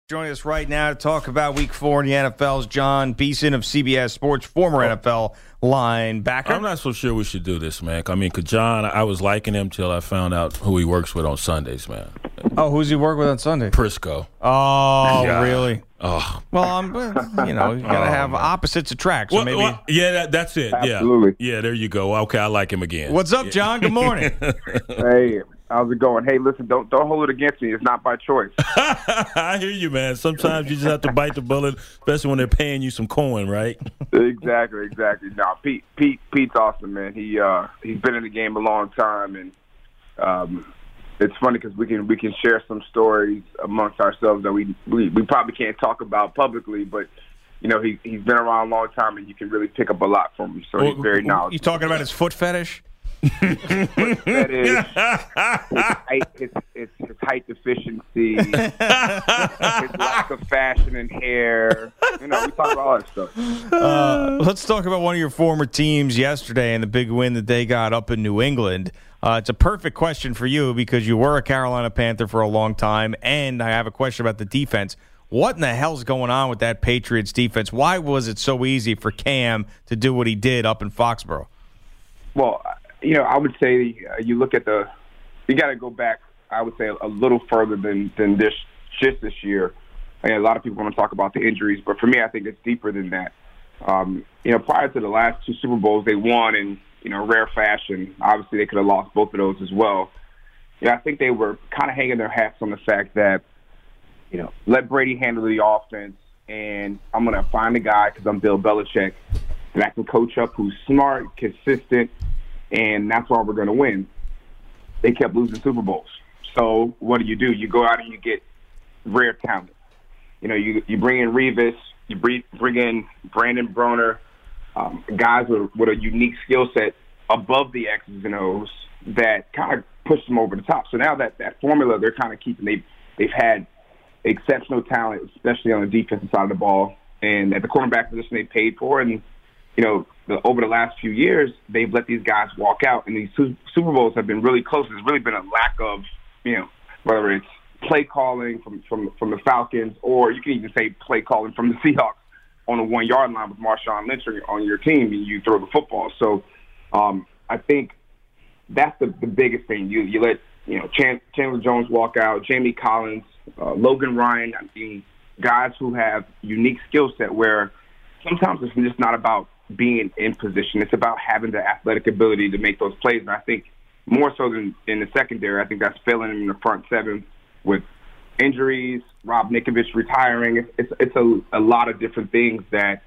Joining us right now to talk about Week 4 in the NFL is John Beeson of CBS Sports, former NFL linebacker. I'm not so sure we should do this, man. I mean, 'cause John, I was liking him till I found out who he works with on Sundays, man. Oh, who's he work with on Sunday? Prisco. Oh, Yeah. Really? Oh. Well, you got to have opposites attract. So maybe. That's it. Absolutely. Yeah, there you go. Okay, I like him again. What's up, John? Good morning. Hey, how's it going? Hey, listen, don't hold it against me. It's not by choice. I hear you, man. Sometimes you just have to bite the bullet, especially when they're paying you some coin, right? Exactly. No, Pete's awesome, man. He's been in the game a long time, and it's funny because we can share some stories amongst ourselves that we probably can't talk about publicly, but he's been around a long time, and you can really pick up a lot from him. So he's very knowledgeable. You talking about his foot fetish? His height deficiency, his lack of fashion and hair. We talk about all that stuff. Let's talk about one of your former teams yesterday and the big win that they got up in New England. It's a perfect question for you because you were a Carolina Panther for a long time, and I have a question about the defense. What in the hell's going on with that Patriots defense? Why was it so easy for Cam to do what he did up in Foxborough? Well, I would say you look at you got to go back, I would say, a little further than this year. A lot of people want to talk about the injuries, but for me, I think it's deeper than that. Prior to the last two Super Bowls, they won in, rare fashion. Obviously, they could have lost both of those as well. I think they were kind of hanging their hats on the fact that, let Brady handle the offense, and I'm going to find a guy because I'm Bill Belichick, and I can coach up who's smart, consistent, and that's why we're going to win. They kept losing Super Bowls. So what do? You go out and you get rare talent. You bring in Revis, you bring in Brandon Broner, guys with a unique skill set above the X's and O's that kind of push them over the top. So now that formula they're kind of keeping, they've had exceptional talent, especially on the defensive side of the ball, and at the cornerback position they paid for, and over the last few years, they've let these guys walk out, and these Super Bowls have been really close. There's really been a lack of, whether it's play calling from the Falcons, or you can even say play calling from the Seahawks on the 1 yard line with Marshawn Lynch on your team, and you throw the football. So I think that's the biggest thing. You let Chandler Jones walk out, Jamie Collins, Logan Ryan. I mean, guys who have unique skill set where sometimes it's just not about being in position. It's about having the athletic ability to make those plays. And I think more so than in the secondary, I think that's failing in the front seven with injuries, Rob Ninkovich retiring. It's a lot of different things that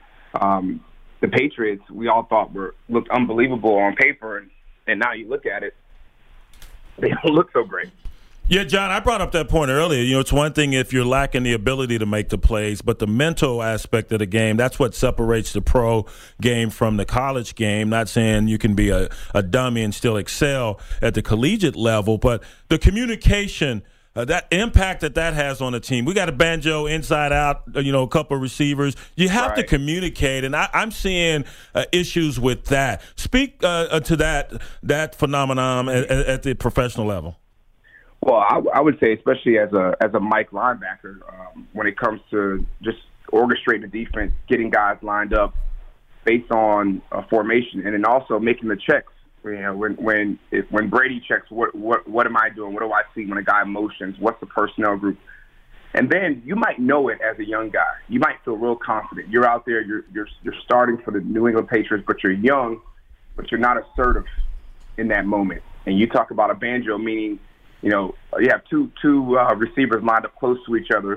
the Patriots, we all thought looked unbelievable on paper. And now you look at it, they don't look so great. Yeah, John, I brought up that point earlier. It's one thing if you're lacking the ability to make the plays, but the mental aspect of the game, that's what separates the pro game from the college game. Not saying you can be a dummy and still excel at the collegiate level, but the communication, that impact that has on a team. We got a banjo inside out, a couple of receivers. You have to communicate, and I'm seeing issues with that. Speak to that phenomenon at the professional level. Well, I would say, especially as a Mike linebacker, when it comes to just orchestrating the defense, getting guys lined up based on formation, and then also making the checks. When Brady checks, what am I doing? What do I see when a guy motions? What's the personnel group? And then you might know it as a young guy. You might feel real confident. You're out there. You're starting for the New England Patriots, but you're young, but you're not assertive in that moment. And you talk about a banjo, meaning, you have two receivers lined up close to each other,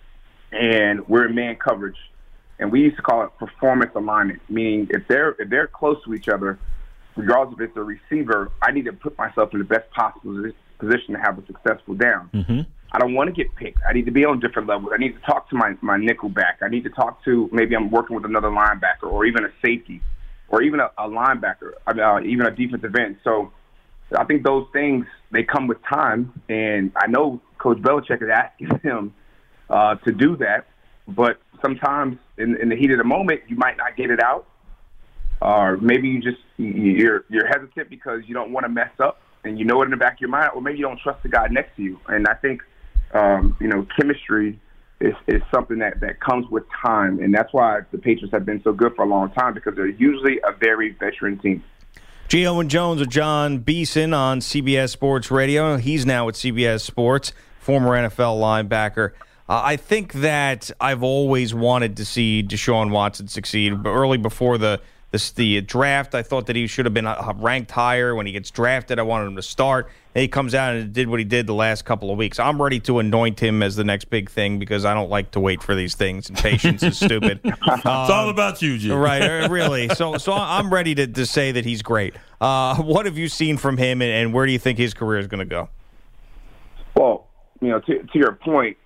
and we're in man coverage. And we used to call it performance alignment, meaning if they're close to each other, regardless if it's a receiver, I need to put myself in the best possible position to have a successful down. Mm-hmm. I don't want to get picked. I need to be on different levels. I need to talk to my nickel back. I need to talk to, maybe I'm working with another linebacker or even a safety or even a linebacker, even a defensive end. So I think those things, they come with time, and I know Coach Belichick is asking him to do that, but sometimes in the heat of the moment, you might not get it out, or maybe you're hesitant because you don't want to mess up, and you know it in the back of your mind, or maybe you don't trust the guy next to you. And I think chemistry is something that comes with time, and that's why the Patriots have been so good for a long time, because they're usually a very veteran team. G. Owen Jones with John Beeson on CBS Sports Radio. He's now at CBS Sports, former NFL linebacker. I think that I've always wanted to see Deshaun Watson succeed. But early before the draft, I thought that he should have been ranked higher. When he gets drafted, I wanted him to start. And he comes out and did what he did the last couple of weeks. I'm ready to anoint him as the next big thing because I don't like to wait for these things, and patience is stupid. It's all about you, Jim. Right, really. So I'm ready to say that he's great. What have you seen from him, and where do you think his career is going to go? Well, to your point,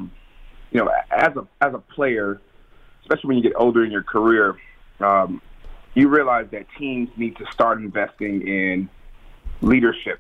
as a player, especially when you get older in your career, you realize that teams need to start investing in leadership.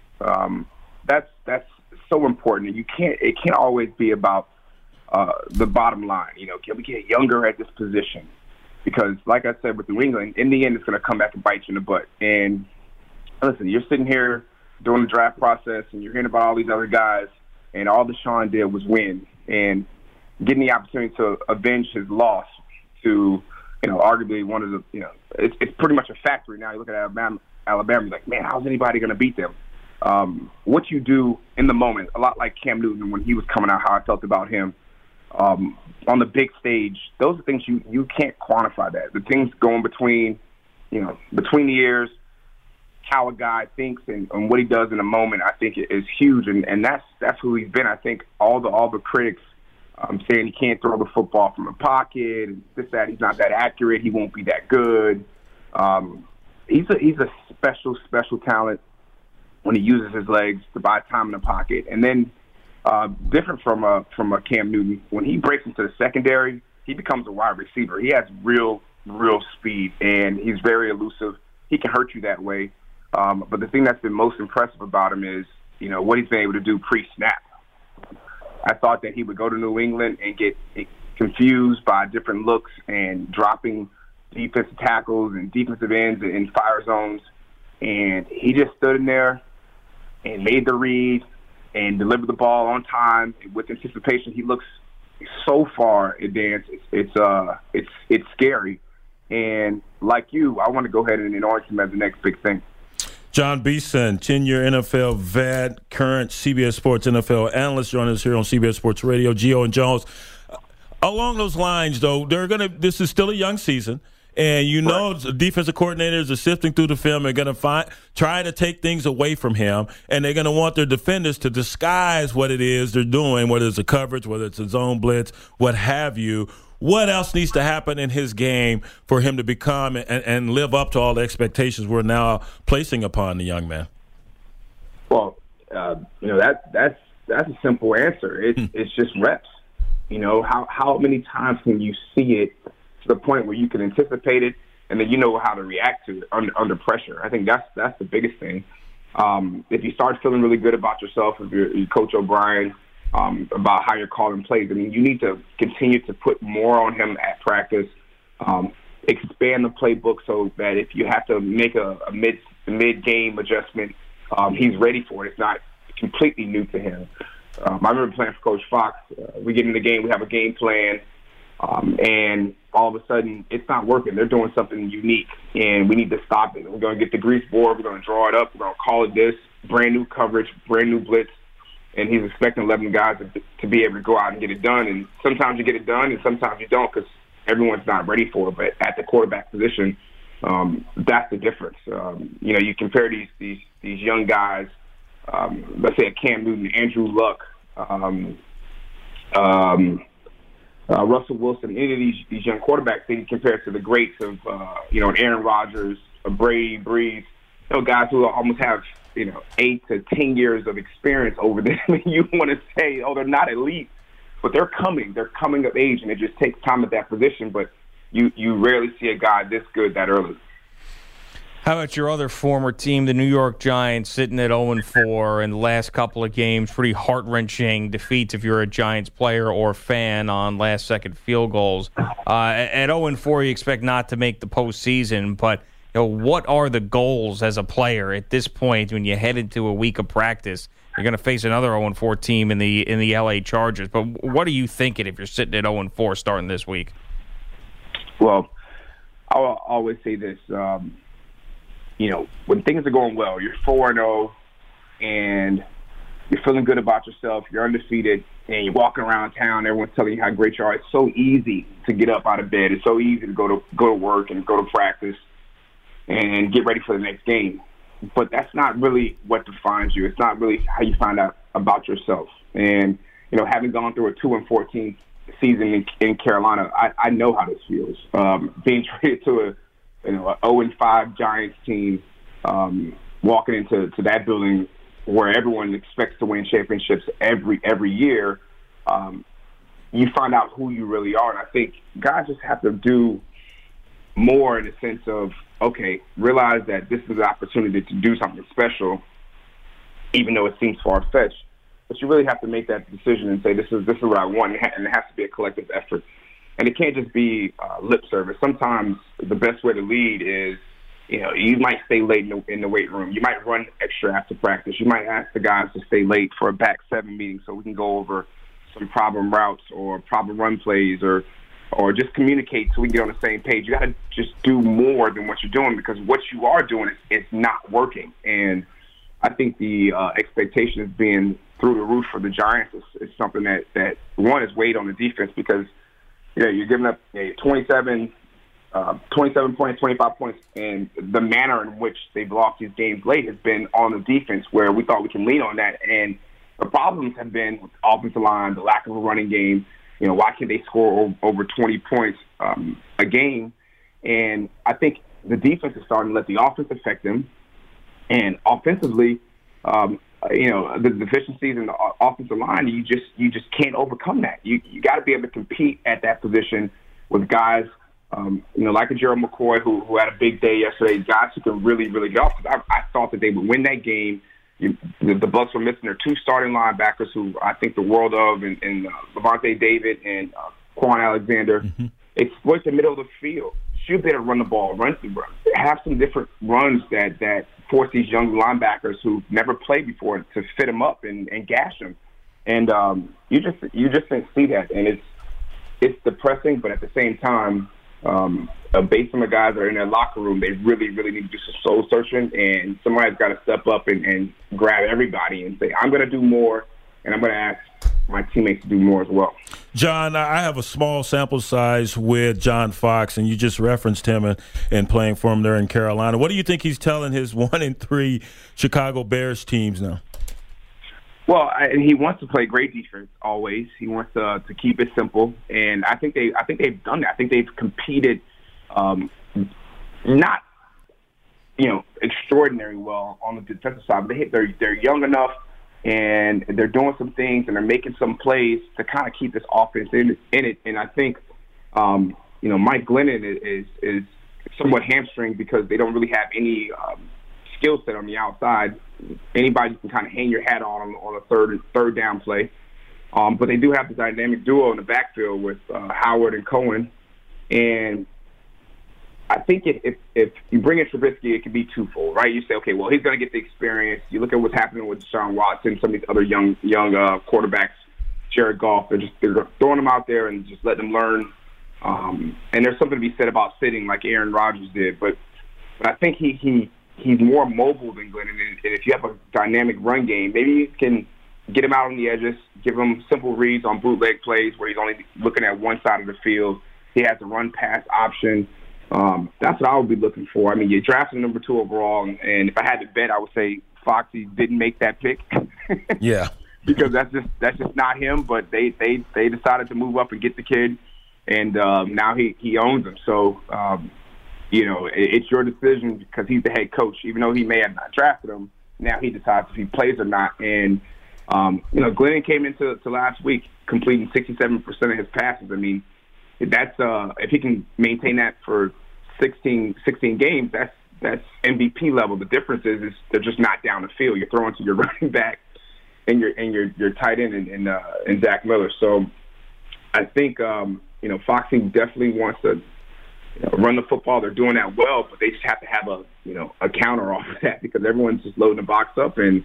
That's so important. It can't always be about the bottom line. Can we get younger at this position? Because, like I said, with New England, in the end, it's going to come back and bite you in the butt. And listen, you're sitting here during the draft process, and you're hearing about all these other guys, and all Deshaun did was win and getting the opportunity to avenge his loss to, arguably one of the, it's pretty much a factory now. You look at Alabama, you're like, man, how's anybody going to beat them? What you do in the moment, a lot like Cam Newton when he was coming out, how I felt about him on the big stage, those are things you can't quantify that. The things going between the ears, how a guy thinks and what he does in a moment, I think is huge. And that's who he's been. I think all the critics saying he can't throw the football from a pocket, and that he's not that accurate, he won't be that good. He's a special talent when he uses his legs to buy time in the pocket. And then different from a Cam Newton, when he breaks into the secondary, he becomes a wide receiver. He has real speed, and he's very elusive. He can hurt you that way. But the thing that's been most impressive about him is, what he's been able to do pre-snap. I thought that he would go to New England and get confused by different looks and dropping defensive tackles and defensive ends in fire zones. And he just stood in there and made the read and delivered the ball on time with anticipation. He looks so far advanced. It's scary. And like you, I want to go ahead and anoint him as the next big thing. John Beeson, 10-year NFL vet, current CBS Sports NFL analyst, joining us here on CBS Sports Radio. G. Owen Jones. Along those lines, though, this is still a young season, and defensive coordinators are sifting through the film and going to try to take things away from him, and they're going to want their defenders to disguise what it is they're doing, whether it's a coverage, whether it's a zone blitz, what have you. What else needs to happen in his game for him to become and live up to all the expectations we're now placing upon the young man? Well, that's a simple answer. It's just reps. How many times can you see it to the point where you can anticipate it and then you know how to react to it under pressure? I think that's the biggest thing. If you start feeling really good about yourself, if you're Coach O'Brien, about how you're calling plays. I mean, you need to continue to put more on him at practice, expand the playbook so that if you have to make a mid-game adjustment, he's ready for it. It's not completely new to him. I remember playing for Coach Fox. We get in the game, we have a game plan, and all of a sudden it's not working. They're doing something unique, and we need to stop it. We're going to get the grease board. We're going to draw it up. We're going to call it this, brand new coverage, brand new blitz. And he's expecting 11 guys to be able to go out and get it done. And sometimes you get it done and sometimes you don't because everyone's not ready for it. But at the quarterback position, that's the difference. You compare these young guys, let's say a Cam Newton, Andrew Luck, Russell Wilson, any of these young quarterbacks, they compare to the greats of, Aaron Rodgers, Brady, Brees, guys who almost have, 8 to 10 years of experience over them. You want to say, they're not elite, but they're coming of age, and it just takes time at that position. But you rarely see a guy this good that early. How about your other former team, the New York Giants, sitting at 0-4 in the last couple of games? Pretty heart-wrenching defeats if you're a Giants player or fan on last-second field goals. At 0-4, you expect not to make the postseason, but what are the goals as a player at this point when you head into a week of practice You're going to face another 0-4 team in the LA Chargers. But what are you thinking if you're sitting at 0-4 starting this week? Well, I'll always say this. When things are going well, you're 4-0, and you're feeling good about yourself, you're undefeated, and you're walking around town, everyone's telling you how great you are. It's so easy to get up out of bed. It's so easy to go to work and go to practice and get ready for the next game. But that's not really what defines you. It's not really how you find out about yourself. And, having gone through a 2-14 season in Carolina, I know how this feels. Being traded to a 0-5 Giants team, walking into that building where everyone expects to win championships every year, you find out who you really are. And I think guys just have to do more in the sense of, okay, realize that this is an opportunity to do something special, even though it seems far-fetched. But you really have to make that decision and say, this is what I want, and it has to be a collective effort. And it can't just be lip service. Sometimes the best way to lead is, you might stay late in the weight room. You might run extra after practice. You might ask the guys to stay late for a back seven meeting so we can go over some problem routes or problem run plays or just communicate so we can get on the same page. You got to just do more than what you're doing, because what you are doing is not working. And I think the expectation is being through the roof for the Giants is something that one is weighed on the defense, because you're giving up 27 points, 25 points, and the manner in which they've lost these games late has been on the defense, where we thought we can lean on that. And the problems have been with the offensive line, the lack of a running game. Why can't they score over 20 points a game? And I think the defense is starting to let the offense affect them. And offensively, the deficiencies in the offensive line, you just can't overcome that. You got to be able to compete at that position with guys, like a Gerald McCoy who had a big day yesterday, guys who can really, really get off. I thought that they would win that game. The Bucs were missing their two starting linebackers who I think the world of, and Levante David and Quan Alexander. Mm-hmm. Exploit the middle of the field. Should be able to run the ball, have some different runs that force these young linebackers who've never played before to fit them up and gash them. And you just didn't see that, and it's depressing. But at the same time, based on the guys that are in their locker room, they really, really need to do some soul searching, and somebody's got to step up and grab everybody and say, I'm going to do more, and I'm going to ask my teammates to do more as well. John, I have a small sample size with John Fox, and you just referenced him and playing for him there in Carolina. What do you think he's telling his 1-3 Chicago Bears teams now? Well, he wants to play great defense always. He wants to keep it simple, and I think they've done that. I think they've competed, not extraordinary well on the defensive side, but they're young enough, and they're doing some things, and they're making some plays to kind of keep this offense in it. And I think Mike Glennon is somewhat hamstringed because they don't really have any skill set on the outside. Anybody can kind of hang your hat on a third down play. But they do have the dynamic duo in the backfield with Howard and Cohen. And I think if you bring in Trubisky, it can be twofold, right? You say, okay, well, he's going to get the experience. You look at what's happening with Deshaun Watson, some of these other young quarterbacks, Jared Goff. They're throwing them out there and just letting them learn. And there's something to be said about sitting like Aaron Rodgers did. But I think he's more mobile than Glennon. And if you have a dynamic run game, maybe you can get him out on the edges, give him simple reads on bootleg plays where he's only looking at one side of the field. He has a run-pass option. That's what I would be looking for. I mean, you drafted number 2 overall, and if I had to bet, I would say Foxy didn't make that pick. Yeah. Because that's just not him, but they decided to move up and get the kid, and now he owns him. So, it's your decision because he's the head coach. Even though he may have not drafted him, now he decides if he plays or not. And, Glennon came into last week completing 67% of his passes. I mean, that's if he can maintain that for 16 games, that's MVP level. The difference is they're just not down the field. You're throwing to your running back and your tight end and Zach Miller. So I think Foxy definitely wants to run the football. They're doing that well, but they just have to have a counter off of that because everyone's just loading the box up, and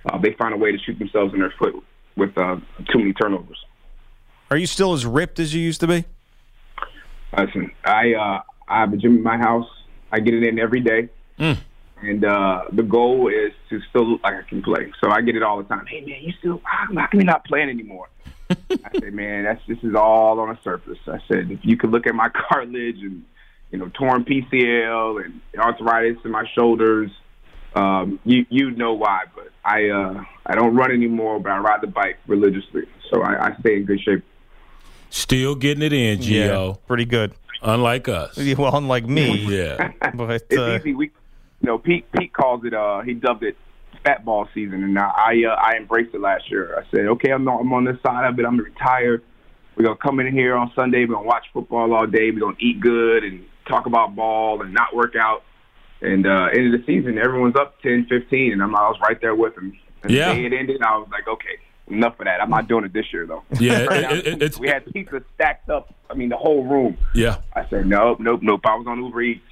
they find a way to shoot themselves in their foot with too many turnovers. Are you still as ripped as you used to be? Listen, I have a gym in my house. I get it in every day. And the goal is to still look like I can play. So I get it all the time. Hey, man, how come you're not playing anymore? I say, man, this is all on the surface. I said, if you could look at my cartilage and, torn PCL and arthritis in my shoulders, you know why. But I don't run anymore, but I ride the bike religiously. So I stay in good shape. Still getting it in, Gio. Yeah, pretty good. Unlike us. Well, unlike me. Yeah. But it's easy. Pete calls it. He dubbed it fat ball season, and I embraced it last year. I said, okay, I'm on this side of it. I'm retired. We're gonna come in here on Sunday. We're gonna watch football all day. We're gonna eat good and talk about ball and not work out. And end of the season, everyone's up 10-15, and I was right there with them. And the day it ended, I was like, okay, enough of that. I'm not doing it this year, though. Yeah, we had pizza stacked up. I mean, the whole room. Yeah. I said, nope. I was on Uber Eats.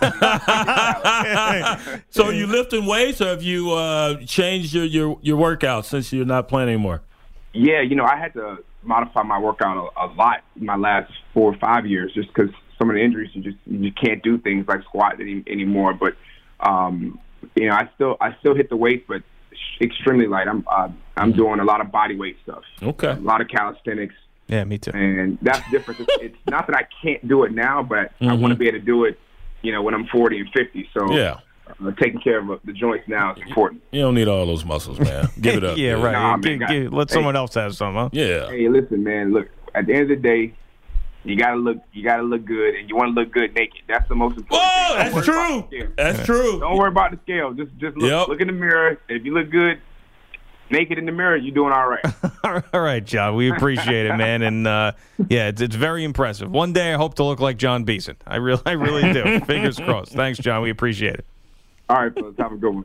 So you lifting weights, or have you changed your workout since you're not playing anymore? Yeah, I had to modify my workout a lot in my last 4 or 5 years, just because some of the injuries you can't do things like squat anymore. But I still hit the weight, but extremely light. I'm doing a lot of body weight stuff. Okay. A lot of calisthenics. Yeah, me too. And that's different. It's not that I can't do it now, but I want to be able to do it, when I'm 40 and 50. So yeah. Taking care of the joints now is important. You don't need all those muscles, man. Give it up. Yeah, right. Nah, man, let someone else have some, huh? Yeah. Hey, listen, man. Look, at the end of the day, you gotta look good, and you want to look good naked. That's the most important thing. That's true. That's true. Don't worry about the scale. Just look in the mirror. If you look good naked in the mirror, you're doing all right. All right, John. We appreciate it, man. And it's very impressive. One day I hope to look like John Beeson. I really do. Fingers crossed. Thanks, John. We appreciate it. All right, fellas. Have a good one.